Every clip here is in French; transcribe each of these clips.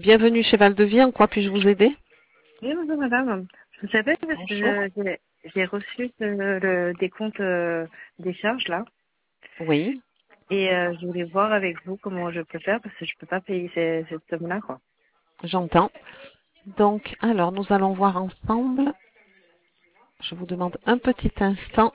Bienvenue chez Val-de-Vie. En quoi puis-je vous aider? Oui, bonjour madame. Je vous appelle parce Bonjour. que j'ai reçu le décompte des charges là. Oui. Et je voulais voir avec vous comment je peux faire parce que je peux pas payer cette somme-là, quoi. J'entends. Donc, alors, nous allons voir ensemble. Je vous demande un petit instant.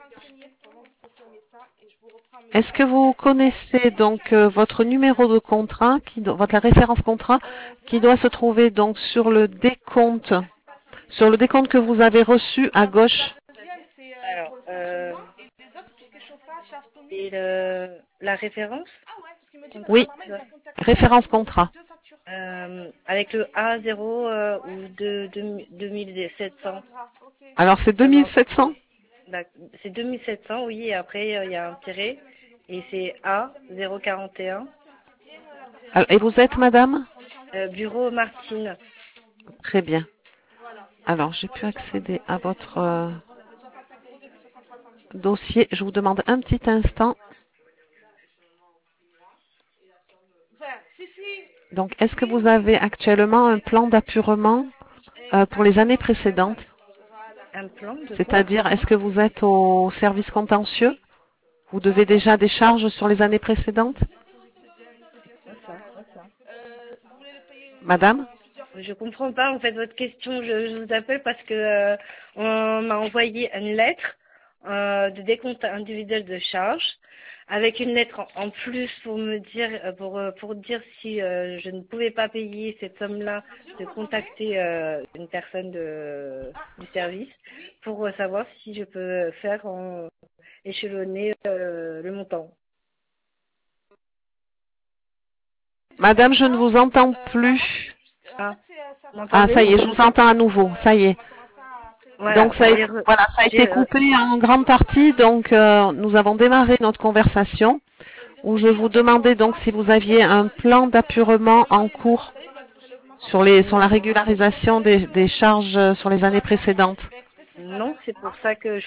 Est-ce que vous connaissez donc votre numéro de contrat, votre référence contrat, qui doit se trouver donc sur le décompte que vous avez reçu à gauche? Alors, et la référence Oui, référence contrat. avec le A0 ou 2700. Alors, c'est 2700? C'est 2700, oui, et après il y a un tiret et c'est A041. Et vous êtes madame? Bureau Martine. Très bien. Alors, j'ai pu accéder à votre dossier. Je vous demande un petit instant. Donc, est-ce que vous avez actuellement un plan d'apurement pour les années précédentes? Un plan de quoi? C'est-à-dire, est-ce que vous êtes au service contentieux? Vous devez déjà des charges sur les années précédentes? Madame? Je comprends pas en fait votre question. Je vous appelle parce que on m'a envoyé une lettre de décompte individuel de charge avec une lettre en plus pour me dire pour dire si je ne pouvais pas payer cette somme-là, de contacter une personne du service pour savoir si je peux faire échelonner le montant. Madame, je ne vous entends plus. Ah, Ça y est, je vous entends à nouveau. Ça y est. voilà, Donc, ça a été coupé en grande partie. Donc, nous avons démarré notre conversation où je vous demandais donc si vous aviez un plan d'apurement en cours sur la régularisation des charges sur les années précédentes. Non, c'est pour ça que je